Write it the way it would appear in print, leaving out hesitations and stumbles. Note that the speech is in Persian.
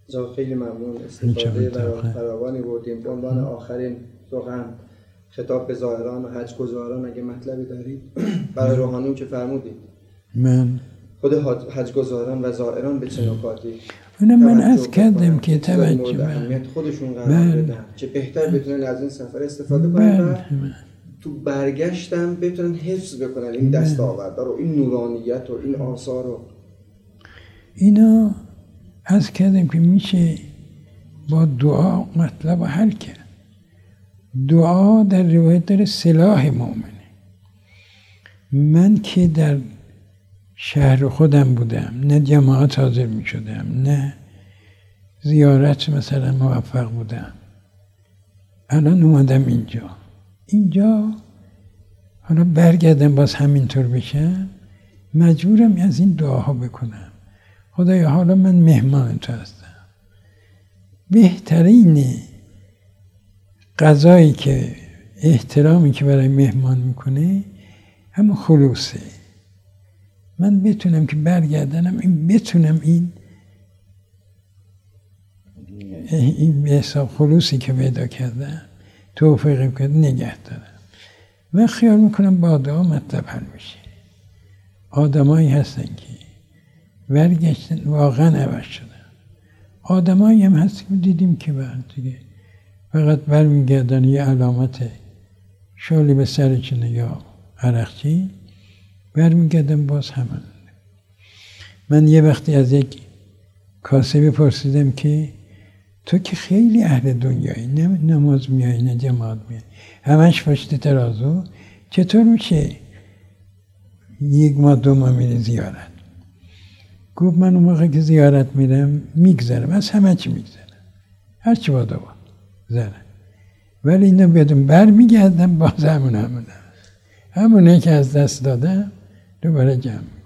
جا خیلی ممنون، استفاده فراوانی بردیم. به عنوان آخرین سخن خطاب به زائران و حج‌گزاران اگه مطلبی دارید برای روحانیون که فرمودید، من خود حج‌گزاران و زائران به چه نکاتی من از کردم که توجه اهمیت خودشون قرار بدن که بهتر بتونن از این سفر استفاده کنن و تو برگشتم بتونن حفظ بکنن این دستاوردها رو، این نورانیت و این آثار رو. اینا از کردم که میشه با دعا مطلب حل کرد. دعا در روایت داره سلاح مؤمنه. من که در شهر خودم بودم، نه جماعت حاضر می شدم، نه زیارت مثلا موفق بودم، الان اومدم اینجا حالا برگردم باز همینطور بشم، مجبورم از این دعاها بکنم. خدایا حالا من مهمان تو هستم، بهترین قضایی که احترامی که برای مهمان میکنه همون خلوصه. من بتونم که برگردنم بتونم این به حساب خلوصی که پیدا کردم توفیقی کرد نگه دارم. من خیال میکنم با دعا مطلب حل میشه. آدمایی هستن که برگشتن واقعا عوض شدن. آدمایی هم هست که دیدیم که دیگه فقط برمیگردن یه علامت شالی به سرشونه یا عرقچی برمیگردن باز همون. من یه وقتی از یک کاسبی پرسیدم که تو که خیلی اهل دنیایی، نه نماز میایی نه جماعت میایی، همش پشت ترازو، چطور میشه 1 ماه 2 ماه میره زیارت؟ گفت من اون موقع که زیارت میرم میگذرم، از همه چی میگذرم، هرچی بادا زره، ولی اینا بیادم برمیگردم باز همونه که از دست دادم دوباره جمع.